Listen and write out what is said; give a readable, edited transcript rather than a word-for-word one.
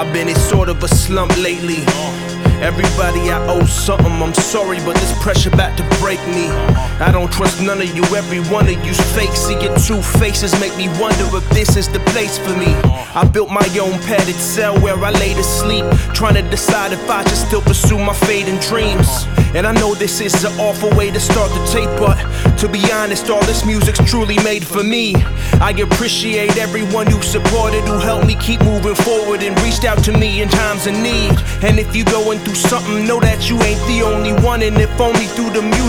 I've been in sort of a slump lately. Everybody I owe something, I'm sorry, but this pressure about to break me. I don't trust none of you, every one of you's fake. See your two faces make me wonder if this is the place for me. I built my own padded cell where I lay to sleep, trying to decide if I should still pursue my fading dreams. And I know this is an awful way to start the tape, but to be honest, all this music's truly made for me. I appreciate everyone who supported, who helped me keep moving forward and reached out to me in times of need. And if you're going through something, know that you ain't the only one, and if only through the music